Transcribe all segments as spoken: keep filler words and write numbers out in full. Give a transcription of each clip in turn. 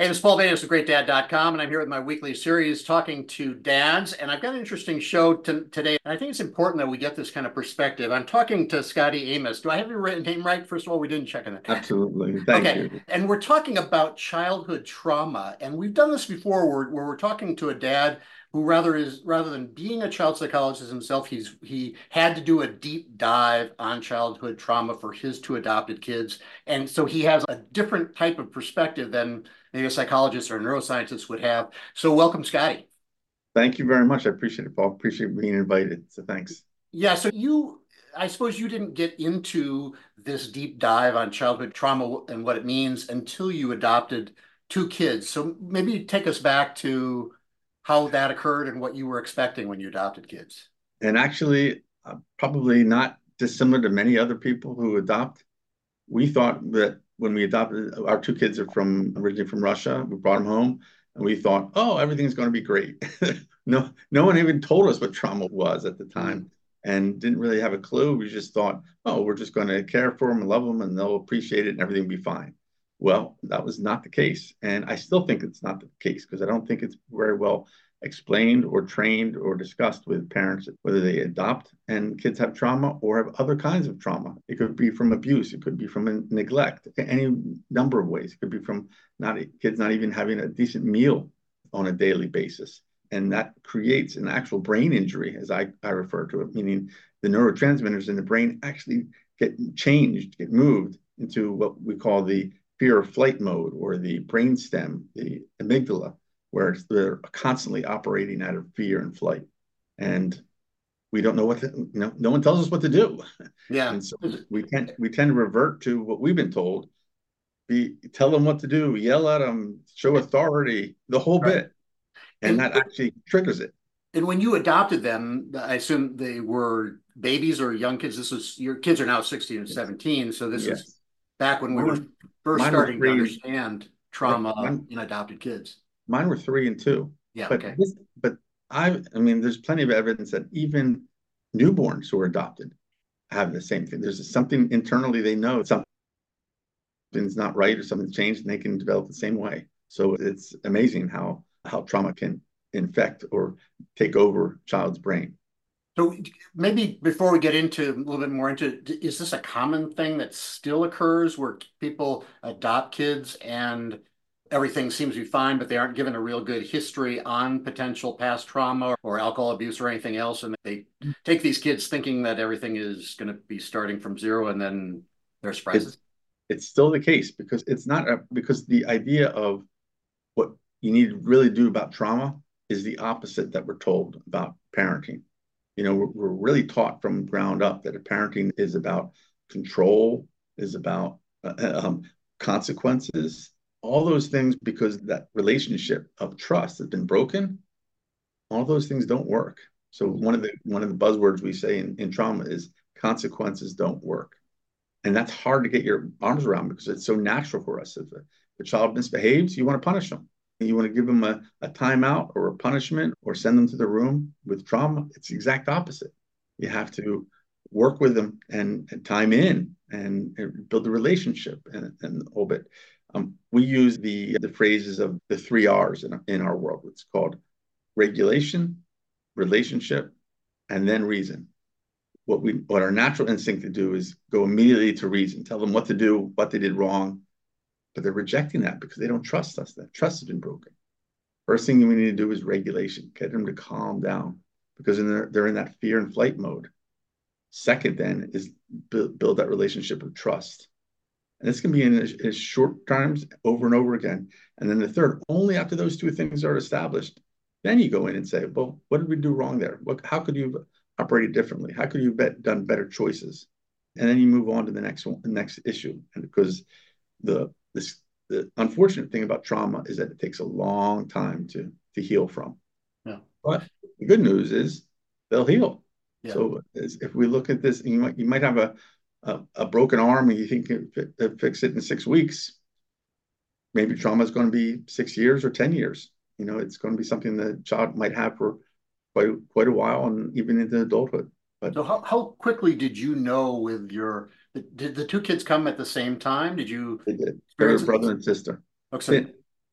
Hey, this is Paul Davis of great dad dot com, and I'm here with my weekly series talking to dads. And I've got an interesting show to, today, and I think it's important that we get this kind of perspective. I'm talking to Scotty Amos. Do I have your written name right? First of all, we didn't check on that. Absolutely. Thank Okay, you. and we're talking about childhood trauma, and we've done this before, where, where we're talking to a dad who rather is rather than being a child psychologist himself, he's he had to do a deep dive on childhood trauma for his two adopted kids, and so he has a different type of perspective than maybe a psychologist or a neuroscientist would have. So welcome, Scotty. Thank you very much. I appreciate it, Paul. Appreciate being invited. So thanks. Yeah, so you, I suppose you didn't get into this deep dive on childhood trauma and what it means until you adopted two kids. So maybe take us back to how that occurred and what you were expecting when you adopted kids. And actually, uh, probably not dissimilar to many other people who adopt. We thought that when we adopted our two kids are from originally from Russia, we brought them home, and we thought, oh, everything's going to be great. No, no one even told us what trauma was at the Mm. time, and didn't really have a clue. We just thought, oh, we're just going to care for them and love them, and they'll appreciate it, and everything will be fine. Well, that was not the case, and I still think it's not the case because I don't think it's very well explained or trained or discussed with parents whether they adopt and kids have trauma or have other kinds of trauma. It could be from abuse, it could be from neglect, any number of ways. It could be from not kids not even having a decent meal on a daily basis. And that creates an actual brain injury, as I, I refer to it, meaning the neurotransmitters in the brain actually get changed, get moved into what we call the fear or flight mode, or the brain stem, the amygdala, where they're constantly operating out of fear and flight. And we don't know what to, you know, no one tells us what to do. Yeah. And so we tend we tend to revert to what we've been told. Be tell them what to do, yell at them, show authority, the whole Right. bit. And And that actually triggers it. and when you adopted them, I assume they were babies or young kids. This was your kids are now sixteen and Yes. seventeen. So this was Yes. back when we Mine were were first mine were starting to three. understand Right. trauma Mine, in adopted kids. mine were three and two. Yeah, But okay. this, but I, I mean, there's plenty of evidence that even newborns who are adopted have the same thing. There's something internally they know something's not right or something's changed, and they can develop the same way. So it's amazing how how trauma can infect or take over a child's brain. So maybe before we get into a little bit more into, is this a common thing that still occurs where people adopt kids and everything seems to be fine, but they aren't given a real good history on potential past trauma or alcohol abuse or anything else, and they take these kids thinking that everything is going to be starting from zero, and then they're It's surprises? it's still the case because it's not a, because the idea of what you need to really do about trauma is the opposite that we're told about parenting. You know, we're, we're really taught from ground up that parenting is about control, is about uh, um, consequences, all those things, because that relationship of trust has been broken. All those things don't work. So one of the one of the buzzwords we say in, in trauma is consequences don't work. And that's hard to get your arms around because it's so natural for us. If a, if a child misbehaves, you want to punish them. You want to give them a, a timeout or a punishment or send them to the room. With trauma, it's the exact opposite. You have to work with them and, and time in and, and build a relationship and, and the whole bit. Um, we use the the phrases of the three R's in, in our world. It's called regulation, relationship, and then reason. What we what our natural instinct to do is go immediately to reason, tell them what to do, what they did wrong, but they're rejecting that because they don't trust us. That trust has been broken. First thing we need to do is regulation, get them to calm down because they're, they're in that fear and flight mode. Second, then, is build, build that relationship of trust. And this can be in as, as short terms over and over again. And then the third, only after those two things are established, then you go in and say, well, what did we do wrong there? What, how could you have operated differently? How could you have done better choices? And then you move on to the next one, the next issue. And because the this the unfortunate thing about trauma is that it takes a long time to to heal from. Yeah. But the good news is they'll heal. Yeah. So if we look at this, you might you might have a a, a broken arm and you think you can fix it in six weeks. Maybe trauma is going to be six years or ten years. You know, it's going to be something the child might have for quite quite a while and even into adulthood. But So how, how quickly did you know with your, did the two kids come at the same time? Did you they did. They were experience it? brother and sister. Okay, so Fit.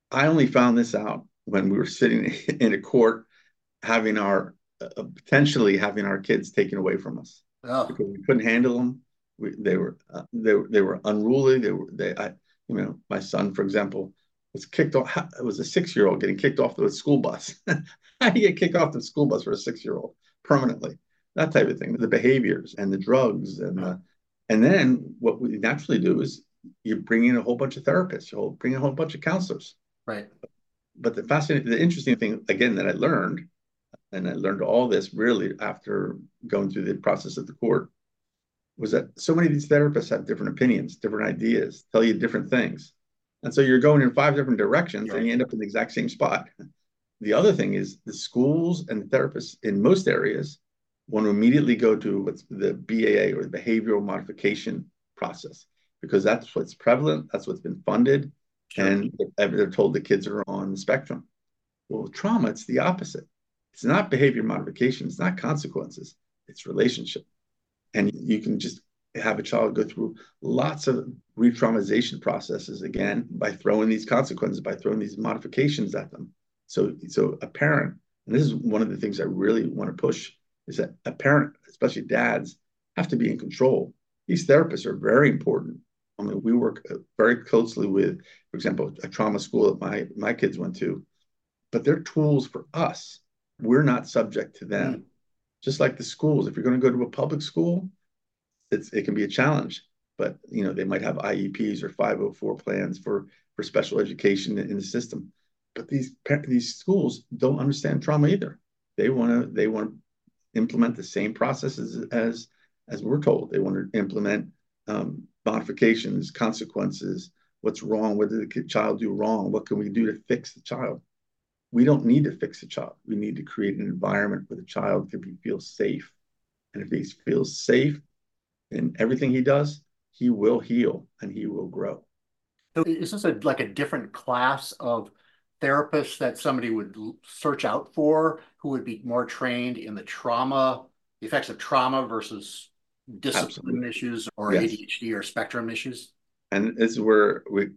I only found this out when we were sitting in a court having our uh, potentially having our kids taken away from us Oh, because we couldn't handle them. We, they were uh, they were they were unruly. They were they I you know my son, for example, was kicked off. It was a six year old getting kicked off the school bus. How do you get kicked off the school bus for a six year old permanently? That type of thing. The behaviors and the drugs and oh, the and then what we naturally do is you bring in a whole bunch of therapists. You bring in a whole bunch of counselors. right. But the fascinating, the interesting thing again that I learned, and I learned all this really after going through the process at the court, was that so many of these therapists have different opinions, different ideas, tell you different things. And so you're going in five different directions and Right. you end up in the exact same spot. The other thing is the schools and the therapists in most areas want to immediately go to what's the B A A or the behavioral modification process because that's what's prevalent, that's what's been funded, Sure. and they're told the kids are on the spectrum. Well, with trauma, it's the opposite. It's not behavior modification, it's not consequences, it's relationship. And you can just have a child go through lots of re-traumatization processes again by throwing these consequences, by throwing these modifications at them. So, so a parent, and this is one of the things I really want to push, is that a parent, especially dads, have to be in control. These therapists are very important. I mean, we work very closely with, for example, a trauma school that my my kids went to, but they're tools for us. We're not subject to Mm. them. Just like the schools, if you're going to go to a public school, it's it can be a challenge. But you know, they might have I E Ps or five oh four plans for for special education in the system. But these these schools don't understand trauma either. They want to they want to implement the same processes as as we're told. They want to implement um, modifications, consequences. What's wrong? What did the child do wrong? What can we do to fix the child? We don't need to fix a child. We need to create an environment where the child can be, feel safe. And if he feels safe in everything he does, he will heal and he will grow. So is this a like a different class of therapists that somebody would search out for who would be more trained in the trauma, the effects of trauma versus discipline Absolutely. issues or Yes. A D H D or spectrum issues? And this is where we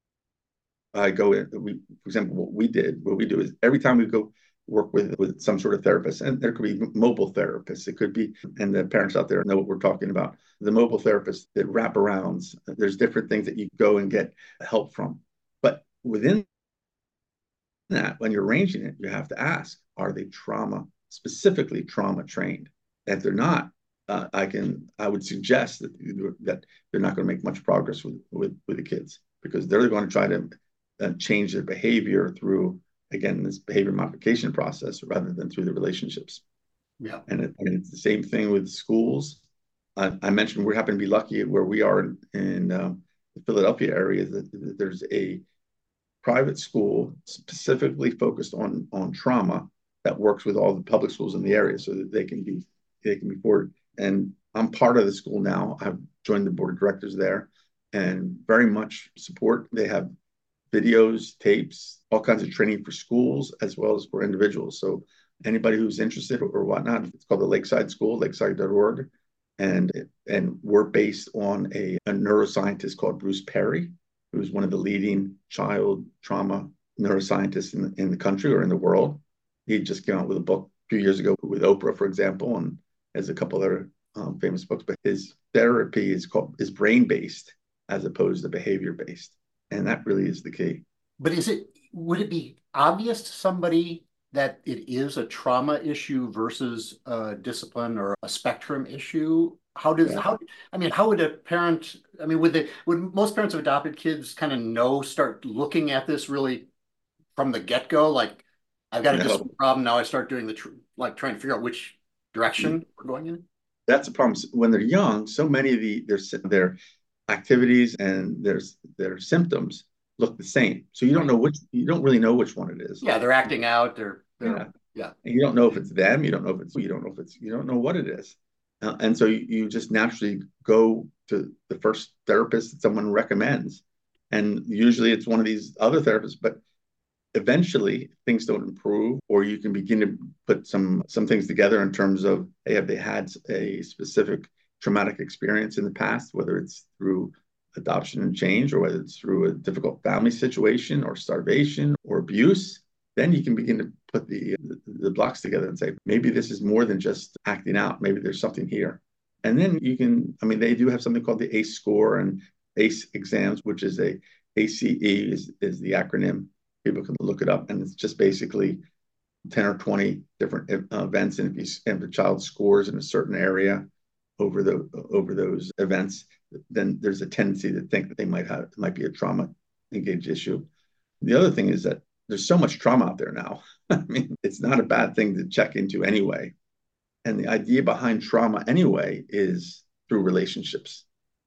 I go in. We, for example, what we did, what we do is every time we go work with with some sort of therapist, and there could be mobile therapists, it could be, and the parents out there know what we're talking about. The mobile therapists that wrap arounds, there's different things that you go and get help from. But within that, when you're arranging it, you have to ask, are they trauma, specifically trauma trained? If they're not, uh, I can, I would suggest that, that they're not going to make much progress with, with, with the kids because they're going to try to uh, change their behavior through, again, this behavior modification process rather than through the relationships. Yeah. And, it, and it's the same thing with schools. I, I mentioned we happen to be lucky where we are in, in um, the Philadelphia area that, that there's a private school specifically focused on on trauma that works with all the public schools in the area so that they can be they can be forwarded. And I'm part of the school now. I've joined the board of directors there and very much support. They have videos, tapes, all kinds of training for schools as well as for individuals. So anybody who's interested or whatnot, it's called the Lakeside School, lakeside dot org. And, and we're based on a, a neuroscientist called Bruce Perry, who's one of the leading child trauma neuroscientists in the, in the country or in the world. He just came out with a book a few years ago with Oprah, for example, and has a couple other um, famous books. But his therapy is called is brain based as opposed to behavior based, and that really is the key. But is it, would it be obvious to somebody that it is a trauma issue versus a discipline or a spectrum issue? How does, Yeah, how, I mean, how would a parent, I mean, would they, would most parents of adopted kids kind of know, start looking at this really from the get-go? Like, I've got a no, discipline problem, now I start doing the, tr like, trying to figure out which direction we're going in? that's a problem. When they're young, so many of the their their activities and their their symptoms look the same. So you don't Right. know which you don't really know which one it is. Yeah, they're acting out, they're, they're, Yeah, yeah, and you don't know if it's them. You don't know if it's you don't know if it's you don't know what it is. Uh, and so you, you just naturally go to the first therapist that someone recommends, and usually it's one of these other therapists. But eventually things don't improve, or you can begin to put some some things together in terms of, hey, have they had a specific traumatic experience in the past, whether it's through adoption and change, or whether it's through a difficult family situation or starvation or abuse, then you can begin to put the, the, the blocks together and say, maybe this is more than just acting out. Maybe there's something here. And then you can, I mean, they do have something called the ACE score and ACE exams, which is a ACE is, is the acronym. People can look it up, and it's just basically ten or twenty different events. And if, you, if the child scores in a certain area over the over those events, then there's a tendency to think that they might have it might be a trauma engaged issue. The other thing is that there's so much trauma out there now. I mean, it's not a bad thing to check into anyway. And the idea behind trauma anyway is through relationships.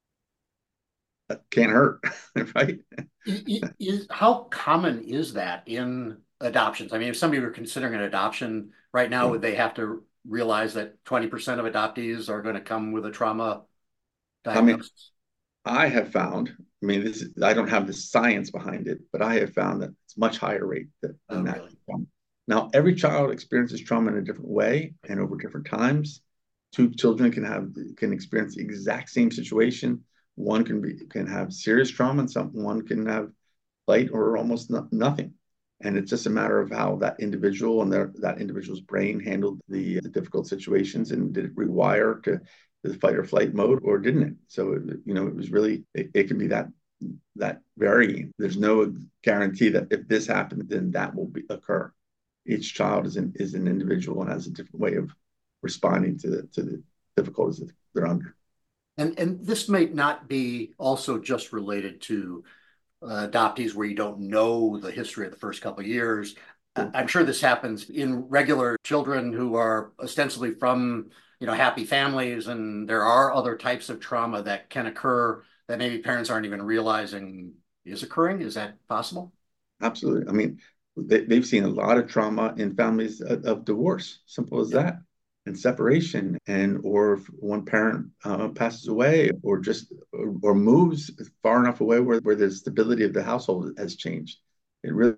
That can't hurt, right? Is, how common is that in adoptions? I mean, if somebody were considering an adoption right now, would they have to realize that twenty percent of adoptees are going to come with a trauma I mean, diagnosis? I have found, I mean, this is, I don't have the science behind it, but I have found that it's much higher rate than, Oh, than that. really? Now, every child experiences trauma in a different way and over different times. Two children can have can experience the exact same situation. One can be can have serious trauma, and some one can have light or almost no, nothing. And it's just a matter of how that individual and their that individual's brain handled the, the difficult situations, and did it rewire to the fight or flight mode, or didn't it? So it, you know, it was really it, it can be that that varying. There's no guarantee that if this happened, then that will be, occur. Each child is an is an individual and has a different way of responding to the to the difficulties that they're under. And and this might not be also just related to uh, adoptees where you don't know the history of the first couple of years. Sure. I'm sure this happens in regular children who are ostensibly from, you know, happy families, and there are other types of trauma that can occur that maybe parents aren't even realizing is occurring. Is that possible? Absolutely. I mean, they, they've seen a lot of trauma in families of, of divorce, simple as Yeah. that, and separation, and or if one parent uh, passes away, or just or, or moves far enough away where, where the stability of the household has changed. It really,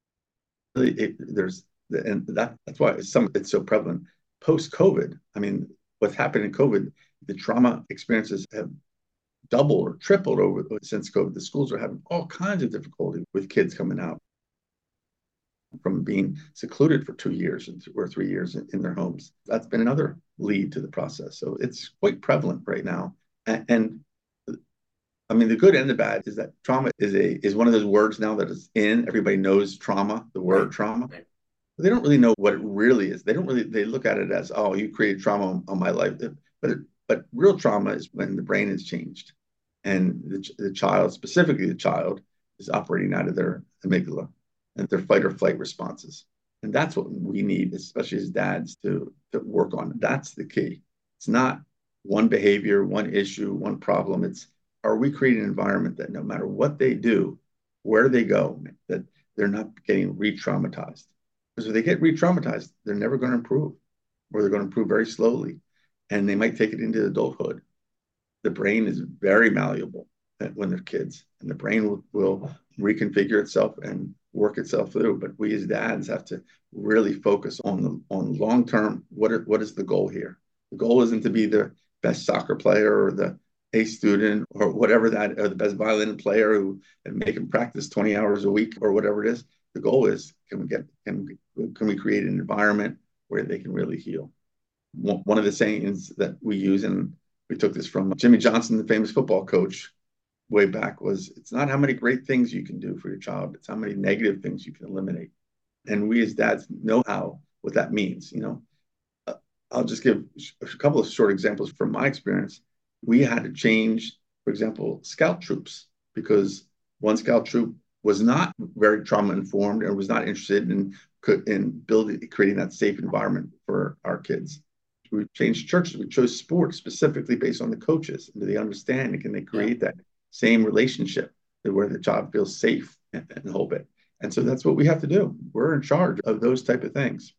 it, there's and that that's why it's some it's so prevalent post COVID. I mean, what's happened in COVID, the trauma experiences have doubled or tripled over since COVID. The schools are having all kinds of difficulty with kids coming out from being secluded for two years or three years in, in their homes. That's been another lead to the process. So it's quite prevalent right now. And, and I mean, the good and the bad is that trauma is a is one of those words now that is in. Everybody knows trauma, the word Right. trauma. Right. They don't really know what it really is. They don't really, they look at it as, oh, you created trauma on, on my life. But it, but real trauma is when the brain has changed and the, the child, specifically the child, is operating out of their amygdala and their fight or flight responses. And that's what we need, especially as dads, to, to work on. That's the key. It's not one behavior, one issue, one problem. It's, are we creating an environment that no matter what they do, where they go, that they're not getting re-traumatized? Because if they get re-traumatized, they're never going to improve, or they're going to improve very slowly, and they might take it into adulthood. The brain is very malleable when they're kids, and the brain will, will reconfigure itself and work itself through. But we as dads have to really focus on the on long term. What are, what is the goal here? The goal isn't to be the best soccer player or the A student or whatever that, or the best violin player who and make them practice twenty hours a week or whatever it is. The goal is, can we get can we, can we create an environment where they can really heal? One of the sayings that we use, and we took this from Jimmy Johnson, the famous football coach, way back, was, it's not how many great things you can do for your child, it's how many negative things you can eliminate. And we as dads know how what that means. You know, uh, I'll just give a couple of short examples from my experience. We had to change, for example, scout troops, because one scout troop was not very trauma informed and was not interested in in building creating that safe environment for our kids. We changed churches. We chose sports specifically based on the coaches. Do they understand? And can they Yeah. create that same relationship where the child feels safe and, and the whole bit? And so that's what we have to do. We're in charge of those type of things.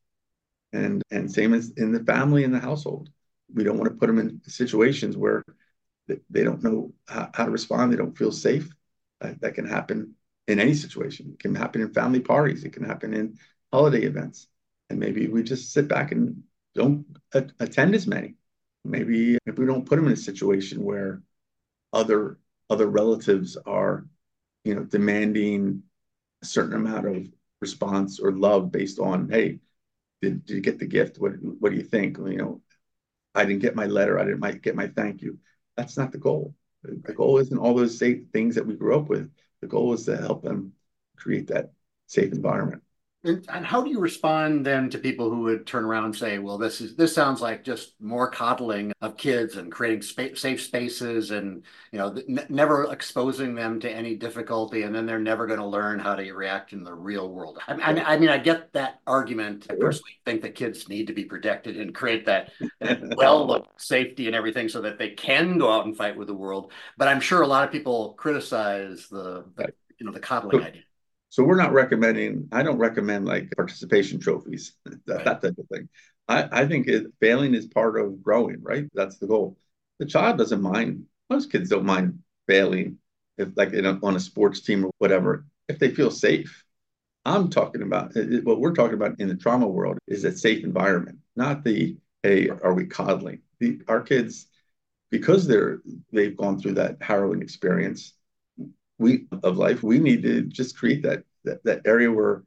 And and same as in the family and the household. We don't want to put them in situations where they, they don't know how, how to respond. They don't feel safe. Uh, that can happen in any situation. It can happen in family parties. It can happen in holiday events. And maybe we just sit back and don't a- attend as many. Maybe if we don't put them in a situation where other other relatives are, you know, demanding a certain amount of response or love based on, hey, did, did you get the gift? What what do you think? You know, I didn't get my letter. I didn't get my thank you. That's not the goal. The Right. goal isn't all those safe things that we grew up with. The goal is to help them create that safe environment. And, and how do you respond then to people who would turn around and say, well, this is this sounds like just more coddling of kids and creating spa safe spaces and you know n never exposing them to any difficulty, and then they're never going to learn how to react in the real world. I, I, I mean, I get that argument. I Sure. personally think that kids need to be protected and create that that well of safety and everything so that they can go out and fight with the world. But I'm sure a lot of people criticize the, the you know the coddling So, idea. so we're not recommending, I don't recommend like participation trophies, that, Right. that type of thing. I, I think it, failing is part of growing, right? That's the goal. The child doesn't mind. Most kids don't mind failing if like in a, on a sports team or whatever, if they feel safe. I'm talking about what we're talking about in the trauma world is a safe environment, not the, hey, are we coddling? The, our kids, because they're they've gone through that harrowing experience, we of life, we need to just create that that, that area where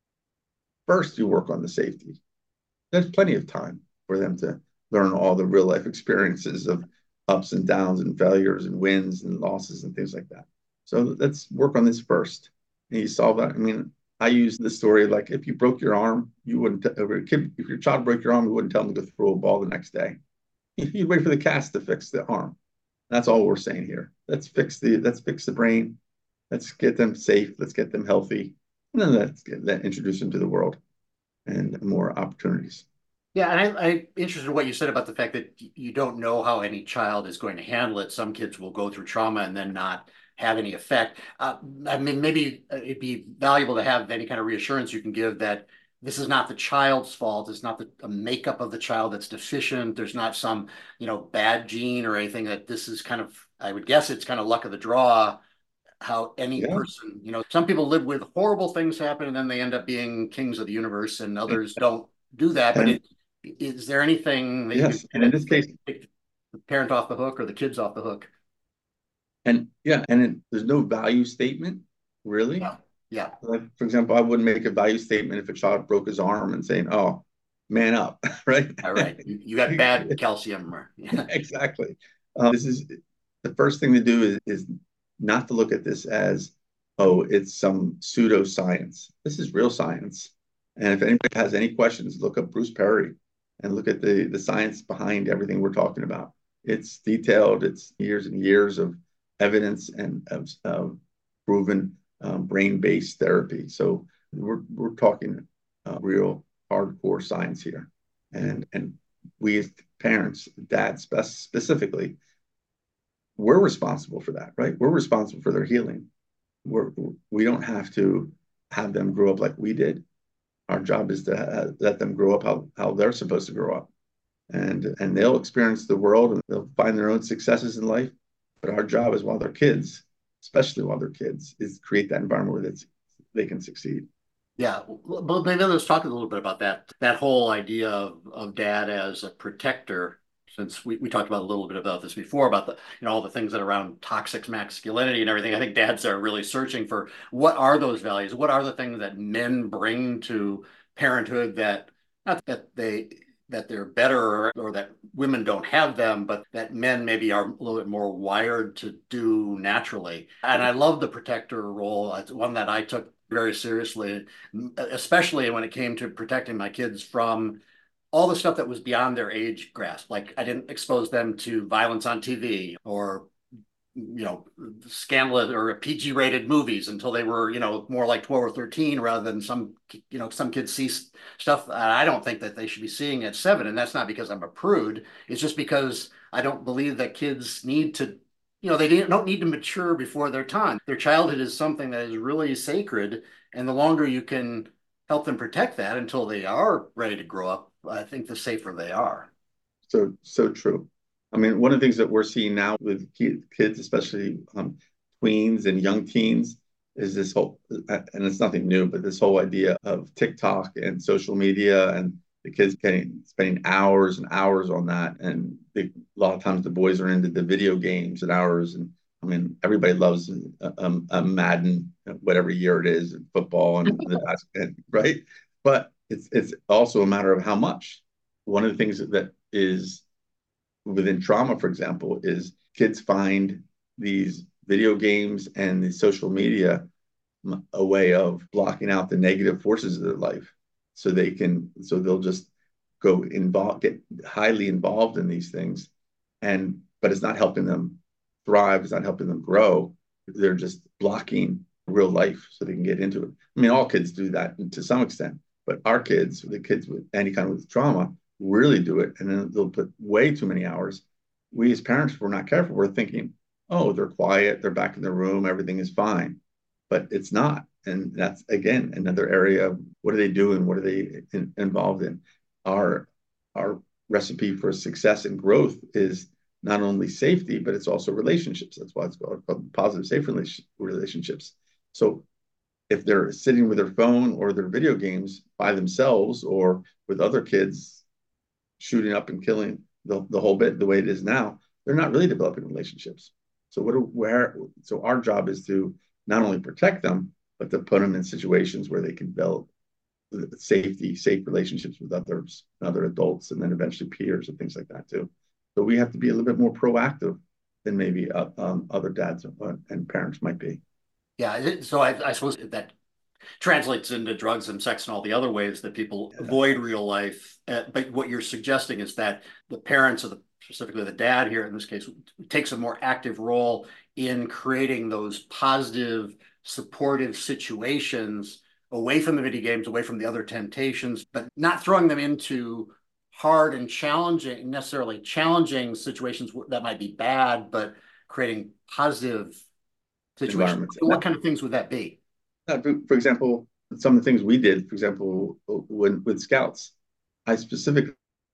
first you work on the safety. There's plenty of time for them to learn all the real life experiences of ups and downs and failures and wins and losses and things like that. So let's work on this first. And you solve that. I mean, I use the story like if you broke your arm, you wouldn't, if your kid, if your child broke your arm, you wouldn't tell them to go throw a ball the next day. You'd wait for the cast to fix the arm. That's all we're saying here. Let's fix the let's fix the brain. Let's get them safe. Let's get them healthy, and then let's get that introduce them to the world and more opportunities. Yeah, and I, I'm interested in what you said about the fact that you don't know how any child is going to handle it. Some kids will go through trauma and then not have any effect. Uh, I mean, maybe it'd be valuable to have any kind of reassurance you can give that this is not the child's fault. It's not the a makeup of the child that's deficient. There's not some, you know, bad gene or anything. That this is kind of, I would guess it's kind of luck of the draw how any Yeah, person, you know, some people live with horrible things happen and then they end up being kings of the universe and others don't do that. But and it, is there anything that you can yes, and in this case, take the parent off the hook or the kids off the hook? and yeah, and it, there's no value statement really. Yeah. Yeah. Like for example, I wouldn't make a value statement if a child broke his arm and saying, "Oh, man up," right? All right. You, you got bad calcium. Or, yeah. Exactly. Um, this is the first thing to do is, is not to look at this as, oh, it's some pseudoscience. This is real science. And if anybody has any questions, look up Bruce Perry and look at the, the science behind everything we're talking about. It's detailed, it's years and years of evidence and of, of proven um, brain-based therapy. So we're, we're talking uh, real hardcore science here. And, and we as parents, dads specifically, we're responsible for that, right? We're responsible for their healing. We're, we don't have to have them grow up like we did. Our job is to uh, let them grow up how, how they're supposed to grow up. And, and they'll experience the world and they'll find their own successes in life. But our job is while they're kids, especially while they're kids, is create that environment where they can succeed. Yeah, well, maybe let's talk a little bit about that. That whole idea of, of dad as a protector, since we, we talked about a little bit about this before, about the, you know, all the things that are around toxic masculinity and everything. I think dads are really searching for what are those values? What are the things that men bring to parenthood that not that they that they're better or, or that women don't have them, but that men maybe are a little bit more wired to do naturally. And I love the protector role. It's one that I took very seriously, especially when it came to protecting my kids from all the stuff that was beyond their age grasp. Like I didn't expose them to violence on T V or you know scandalous or P G rated movies until they were you know more like twelve or thirteen rather than some you know some kids see stuff I don't think that they should be seeing at seven, and that's not because I'm a prude. It's just because I don't believe that kids need to you know they don't need to mature before their time. Their childhood is something that is really sacred, and the longer you can help them protect that until they are ready to grow up, I think the safer they are. So, so true. I mean, one of the things that we're seeing now with kids, especially um, tweens and young teens, is this whole, and it's nothing new, but this whole idea of TikTok and social media and the kids getting spending hours and hours on that. And they, a lot of times the boys are into the video games and hours. And I mean, everybody loves a, a, a Madden, whatever year it is, football and the basket, right? But it's it's also a matter of how much. One of the things that is within trauma, for example, is kids find these video games and the social media a way of blocking out the negative forces of their life, so they can so they'll just go involved, get highly involved in these things, and but it's not helping them thrive, it's not helping them grow. They're just blocking real life so they can get into it. I mean, all kids do that to some extent, but our kids, the kids with any kind of trauma, really do it, and then they'll put way too many hours. We as parents, if we're not careful, we're thinking, oh, they're quiet, they're back in their room, everything is fine, but it's not. And that's, again, another area of what are they doing? What are they in, involved in? Our, our recipe for success and growth is not only safety, but it's also relationships. That's why it's called, called positive, safe relationships. So if they're sitting with their phone or their video games by themselves or with other kids shooting up and killing the, the whole bit the way it is now, they're not really developing relationships. So what are, where so our job is to not only protect them, but to put them in situations where they can build safety, safe relationships with others, other adults, and then eventually peers and things like that too. So we have to be a little bit more proactive than maybe uh, um, other dads and parents might be. Yeah, so I, I suppose that translates into drugs and sex and all the other ways that people Yeah. avoid real life. Uh, but what you're suggesting is that the parents, or the, specifically the dad here in this case, takes a more active role in creating those positive, supportive situations away from the video games, away from the other temptations, but not throwing them into hard and challenging, necessarily challenging situations that might be bad, but creating positive situations. Environments. What kind of things would that be? Uh, for, for example, some of the things we did, for example, when with scouts, I specifically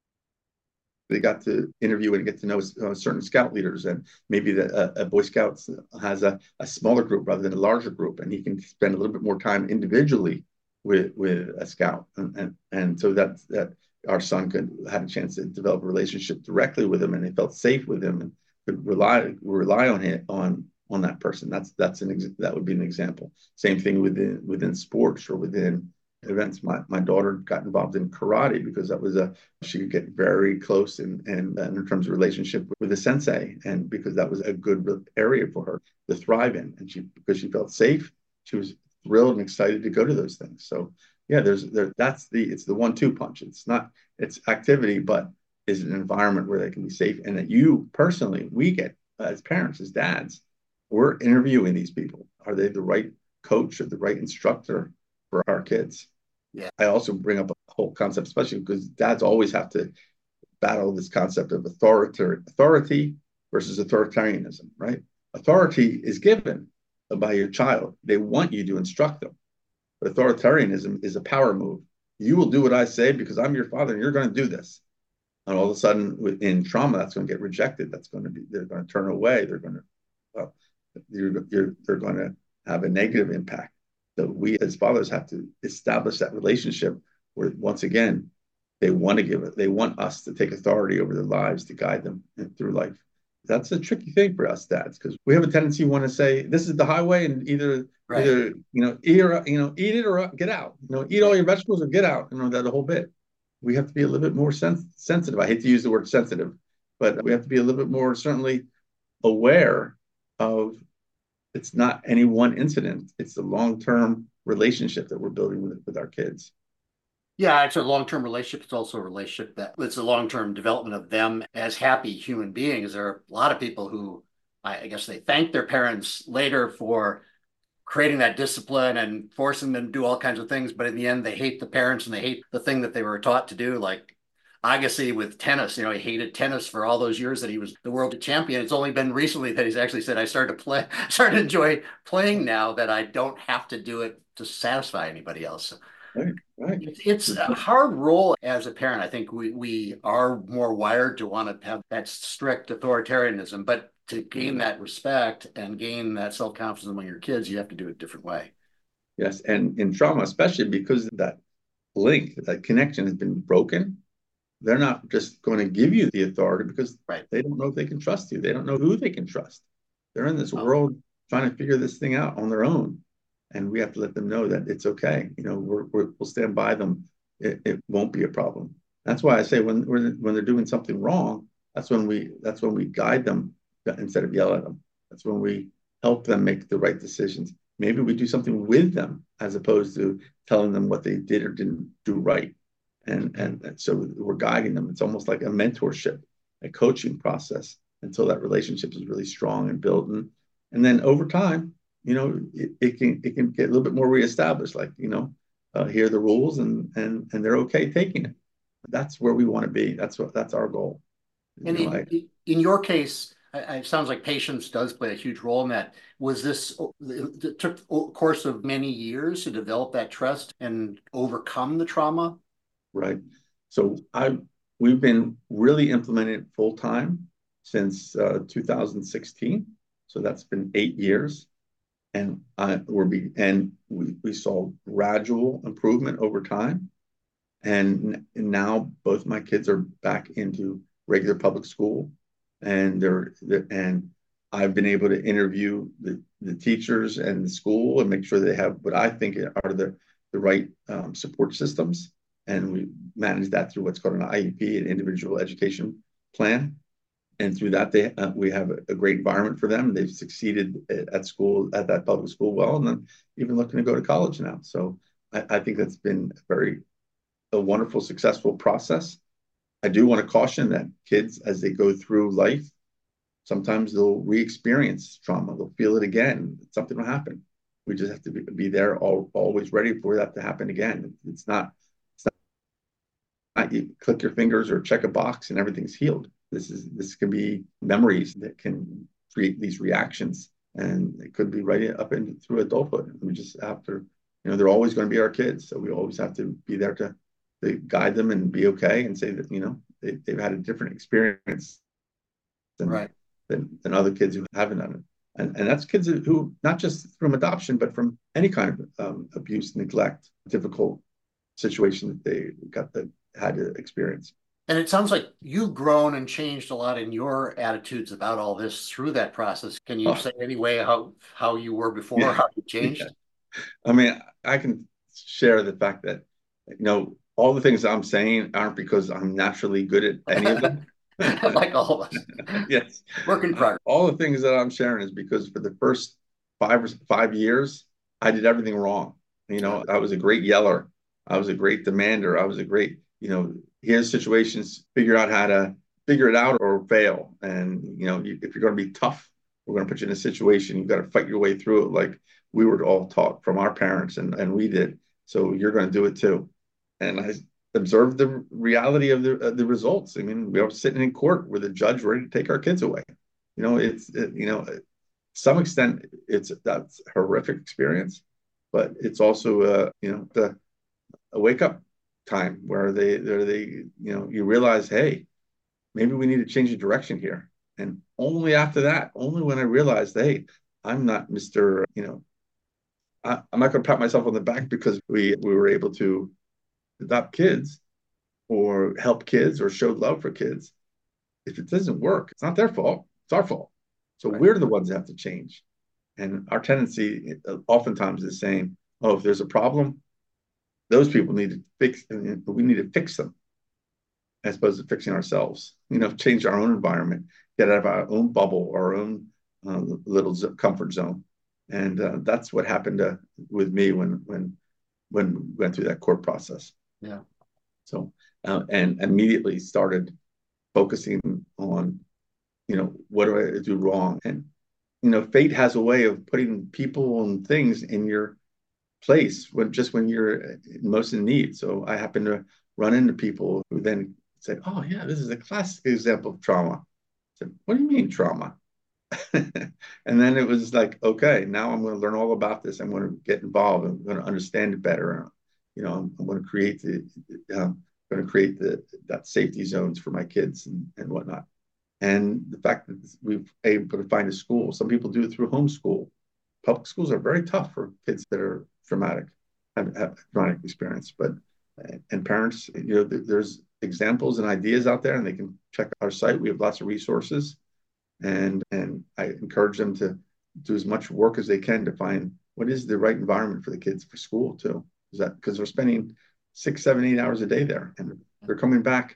got to interview and get to know uh, certain scout leaders, and maybe the, uh, a Boy Scouts has a, a smaller group rather than a larger group, and he can spend a little bit more time individually with with a scout, and and, and so that that our son could had a chance to develop a relationship directly with him, and he felt safe with him and could rely rely on it on on that person. That's that's an that would be an example. Same thing within within sports or within events. My my daughter got involved in karate because that was a she could get very close in and in, in terms of relationship with the sensei, and because that was a good area for her to thrive in, and she because she felt safe, she was thrilled and excited to go to those things. So yeah, there's there that's the it's the one two punch. It's not it's activity, but is an environment where they can be safe, and that you personally we get as parents, as dads, we're interviewing these people. Are they the right coach or the right instructor for our kids? Yeah. I also bring up a whole concept, especially because dads always have to battle this concept of authority, authority versus authoritarianism, right? Authority is given by your child. They want you to instruct them. But authoritarianism is a power move. You will do what I say because I'm your father and you're going to do this. And all of a sudden, in trauma, that's going to get rejected. That's going to be, they're going to turn away. They're going to, well, you're, you're, they're going to have a negative impact. So we as fathers have to establish that relationship where, once again, they want to give it, they want us to take authority over their lives to guide them through life. That's a tricky thing for us dads, because we have a tendency to want to say, this is the highway, and either, right. either, you know, eat or, you know, eat it or get out, you know, eat right. all your vegetables or get out, you know, that whole bit. We have to be a little bit more sens- sensitive. I hate to use the word sensitive, but we have to be a little bit more certainly aware of it's not any one incident. It's the long-term relationship that we're building with, with our kids. Yeah, it's a long-term relationship. It's also a relationship that it's a long-term development of them as happy human beings. There are a lot of people who, I guess, they thank their parents later for creating that discipline and forcing them to do all kinds of things, but in the end, they hate the parents and they hate the thing that they were taught to do. Like Agassi with tennis, you know, he hated tennis for all those years that he was the world champion. It's only been recently that he's actually said, I started to play, started to enjoy playing now that I don't have to do it to satisfy anybody else. So right, right. It's, it's a hard role as a parent. I think we, we are more wired to want to have that strict authoritarianism, but to gain that respect and gain that self-confidence among your kids, you have to do it a different way. Yes, and in trauma, especially because that link, that connection has been broken, they're not just going to give you the authority because right. they don't know if they can trust you. They don't know who they can trust. They're in this Oh, world trying to figure this thing out on their own. And we have to let them know that it's okay. You know, we're, we're, we'll stand by them. It, it won't be a problem. That's why I say when, when, when they're doing something wrong, that's when we, that's when we guide them instead of yell at them. That's when we help them make the right decisions. Maybe we do something with them as opposed to telling them what they did or didn't do right. And, and, and so we're guiding them. It's almost like a mentorship, a coaching process until that relationship is really strong and built. And, and then over time, you know, it, it can it can get a little bit more reestablished. Like, you know, uh, here are the rules, and and and they're okay taking it. That's where we want to be. That's what that's our goal. You and know, I in in your case, it sounds like patience does play a huge role in that. Was this, it took a course of many years to develop that trust and overcome the trauma? right. So I we've been really implementing it full time since uh, two thousand sixteen. So that's been eight years, and I we're be and we we saw gradual improvement over time. And now both my kids are back into regular public school, and they're, they're and I've been able to interview the, the teachers and the school and make sure they have what I think are the the right um, support systems, and we manage that through what's called an I E P, an individual education plan. And through that, they uh, we have a, a great environment for them. They've succeeded at school, at that public school, well, and then even looking to go to college now. So I, I think that's been very a wonderful, successful process. I do want to caution that kids, as they go through life, sometimes they'll re-experience trauma. They'll feel it again. Something will happen. We just have to be, be there, all, always ready for that to happen again. It's not, it's not you click your fingers or check a box and everything's healed. This is this can be memories that can create these reactions, and it could be right up into through adulthood. We just have to, you know, they're always going to be our kids, so we always have to be there to to guide them and be okay and say that, you know, they, they've had a different experience than Right. than than other kids who haven't done it. And, and that's kids who, not just from adoption, but from any kind of um, abuse, neglect, difficult situation that they got that had to experience. And it sounds like you've grown and changed a lot in your attitudes about all this through that process. Can you Oh, say anyway how how you were before, yeah. how you Yeah. changed? I mean, I can share the fact that, you know, all the things I'm saying aren't because I'm naturally good at any of them. Like all of us. Yes. Work in Uh, progress. all the things that I'm sharing is because for the first five or five years, I did everything wrong. You Yeah. know, I was a great yeller. I was a great demander. I was a great, you know, here's situations, figure out how to figure it out or fail. And, you know, you, if you're going to be tough, we're going to put you in a situation. You've got to fight your way through it like we were all taught from our parents, and, and we did. So you're going to do it too. And I observed the reality of the, uh, the results. I mean, we were sitting in court with a judge ready to take our kids away. You know, it's, it, you know, to some extent, it's that's a horrific experience, but it's also, uh, you know, the, a wake up time where they, where they, you know, you realize, hey, maybe we need to change the direction here. And only after that, only when I realized, hey, I'm not mister, you know, I, I'm not going to pat myself on the back because we we were able to adopt kids or help kids or showed love for kids. If it doesn't work, it's not their fault. It's our fault. So Right. we're the ones that have to change. And our tendency oftentimes is saying, oh, if there's a problem, those people need to fix, we need to fix them as opposed to fixing ourselves. You know, change our own environment, get out of our own bubble, our own uh, little comfort zone. And uh, that's what happened to, with me when when when we went through that court process. Yeah. So uh, and immediately started focusing on, you know, what do I do wrong? And, you know, fate has a way of putting people and things in your place when just when you're most in need. So I happen to run into people who then said, oh, yeah, this is a classic example of trauma. I said, what do you mean trauma? And then it was like, okay, now I'm going to learn all about this. I'm going to get involved. I'm going to understand it better. You know, I'm, I'm going to create the, um, going to create the that safety zones for my kids and, and whatnot. And the fact that we've able to find a school, some people do it through homeschool. Public schools are very tough for kids that are traumatic, have, have traumatic experience. But and parents, you know, there's examples and ideas out there, and they can check our site. We have lots of resources, And and I encourage them to do as much work as they can to find what is the right environment for the kids for school too. Is that because they're spending six, seven, eight hours a day there, and they're coming back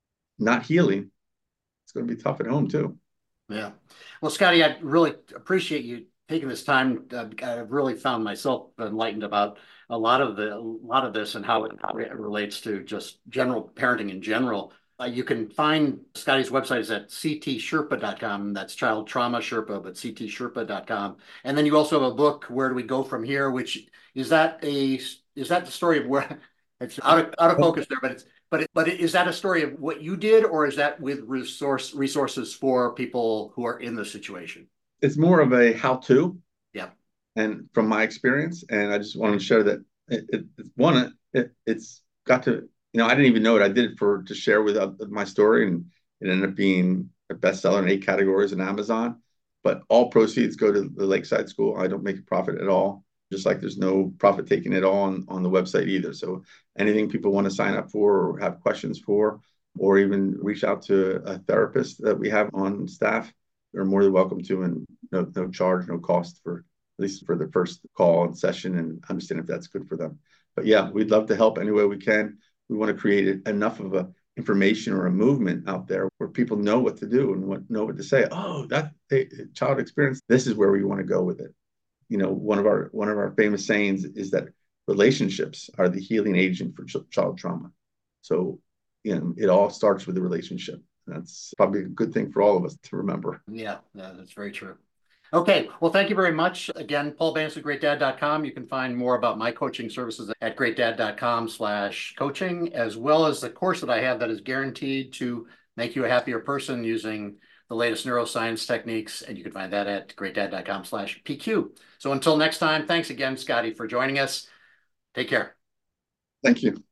not healing. It's going to be tough at home too. Yeah. Well, Scotty, I really appreciate you taking this time. Uh, I've really found myself enlightened about a lot of the a lot of this and how it, how it relates to just general parenting in general. Uh, you can find Scotty's website is at c t sherpa dot com. That's Child Trauma Sherpa, but c t sherpa dot com. And then you also have a book, Where Do We Go From Here? Which is that a is that the story of where it's out of out of focus there, but it's but it, but is that a story of what you did, or is that with resource resources for people who are in the situation? It's more of a how-to, Yeah. and from my experience, and I just wanted to share that it, it, it's one, it, it's got to, you know, I didn't even know it. I did it for to share with uh, my story, and it ended up being a bestseller in eight categories on Amazon. But all proceeds go to the Lakeside School. I don't make a profit at all, just like there's no profit taken at all on, on the website either. So anything people want to sign up for or have questions for, or even reach out to a therapist that we have on staff, they're more than welcome to, and no, no charge, no cost for at least for the first call and session, and understand if that's good for them. But yeah, we'd love to help any way we can. We want to create enough of a information or a movement out there where people know what to do and what know what to say. Oh, that they, child experience. This is where we want to go with it. You know, one of our one of our famous sayings is that relationships are the healing agent for ch child trauma. So, you know, it all starts with the relationship. That's probably a good thing for all of us to remember. Yeah, yeah, that's very true. Okay, well, thank you very much. Again, Paul Banks at great dad dot com. You can find more about my coaching services at great dad dot com slash coaching, as well as the course that I have that is guaranteed to make you a happier person using the latest neuroscience techniques. And you can find that at great dad dot com slash P Q. So until next time, thanks again, Scotty, for joining us. Take care. Thank you.